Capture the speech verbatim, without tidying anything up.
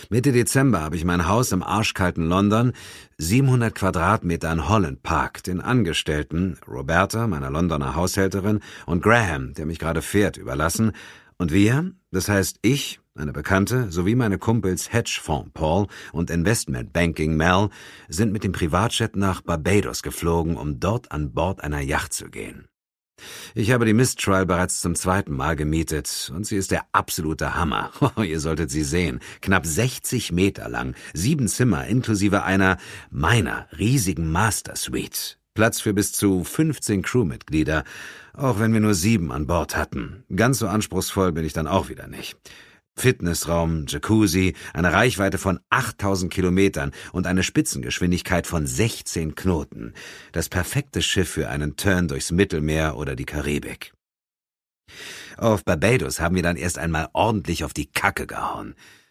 Mitte Dezember habe ich mein Haus im arschkalten London, siebenhundert Quadratmeter in Holland Park, den Angestellten, Roberta, meiner Londoner Haushälterin, und Graham, der mich gerade fährt, überlassen. Und wir, das heißt ich, eine Bekannte, sowie meine Kumpels Hedgefonds Paul und Investmentbanking Mel, sind mit dem Privatjet nach Barbados geflogen, um dort an Bord einer Yacht zu gehen. Ich habe die Mistral bereits zum zweiten Mal gemietet und sie ist der absolute Hammer. Oh, ihr solltet sie sehen. Knapp sechzig Meter lang, sieben Zimmer inklusive einer meiner riesigen Master Suite. Platz für bis zu fünfzehn Crewmitglieder, auch wenn wir nur sieben an Bord hatten. Ganz so anspruchsvoll bin ich dann auch wieder nicht. Fitnessraum, Jacuzzi, eine Reichweite von achttausend Kilometern und eine Spitzengeschwindigkeit von sechzehn Knoten. Das perfekte Schiff für einen Turn durchs Mittelmeer oder die Karibik. Auf Barbados haben wir dann erst einmal ordentlich auf die Kacke gehauen.